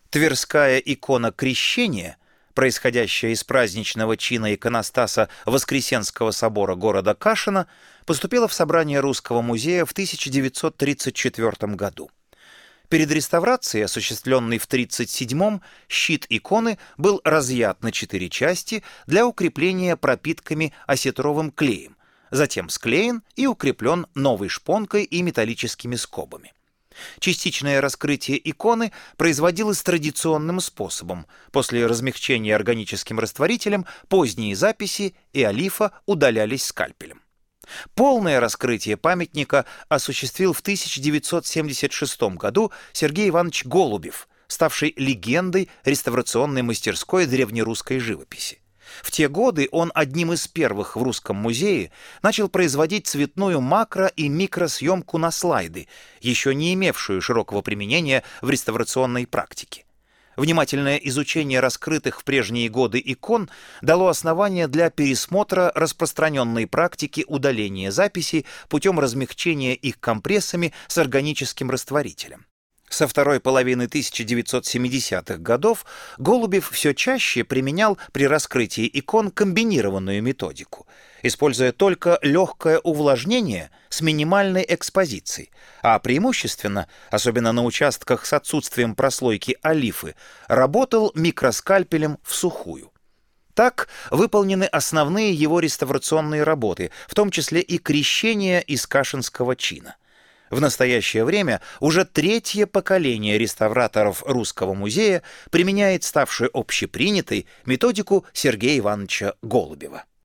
Тверская икона Крещения, происходящая из праздничного чина иконостаса Воскресенского собора города Кашина, поступила в собрание Русского музея в 1934 году. Перед реставрацией, осуществленной в 1937-м, щит иконы был разъят на 4 части для укрепления пропитками осетровым клеем, затем склеен и укреплен новой шпонкой и металлическими скобами. Частичное раскрытие иконы производилось традиционным способом. После размягчения органическим растворителем поздние записи и олифа удалялись скальпелем. Полное раскрытие памятника осуществил в 1976 году Сергей Иванович Голубев, ставший легендой реставрационной мастерской древнерусской живописи. В те годы он одним из первых в Русском музее начал производить цветную макро- и микросъемку на слайды, еще не имевшую широкого применения в реставрационной практике. Внимательное изучение раскрытых в прежние годы икон дало основание для пересмотра распространенной практики удаления записей путем размягчения их компрессами с органическим растворителем. Со второй половины 1970-х годов Голубев все чаще применял при раскрытии икон комбинированную методику, используя только легкое увлажнение с минимальной экспозицией, а преимущественно, особенно на участках с отсутствием прослойки олифы, работал микроскальпелем всухую. Так выполнены основные его реставрационные работы, в том числе и крещение из кашинского чина. В настоящее время уже третье поколение реставраторов Русского музея применяет ставшую общепринятой методику Сергея Ивановича Голубева.